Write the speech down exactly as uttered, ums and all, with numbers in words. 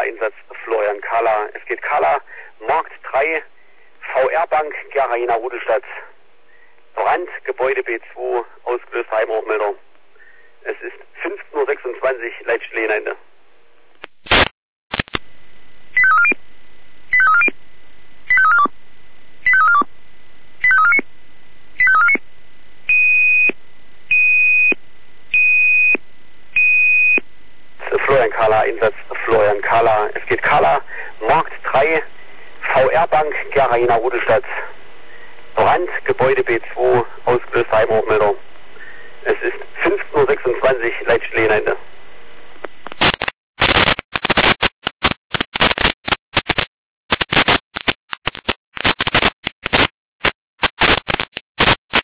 Einsatz Florian Kahler. Es geht Kahler, Markt drei, V R-Bank, Geraina Rudelstadt. Brand, Gebäude B zwei, ausgelöst Heimhochmelder. Es ist fünfzehn Uhr sechsundzwanzig, Leitstelle Ende. Florian Kahler, Einsatz Florian Kahler. Es geht Kahler, Markt drei, V R-Bank, Geraina Rudelstadt. Brand, Gebäude B zwei, ausgelöst Heimhochmelder.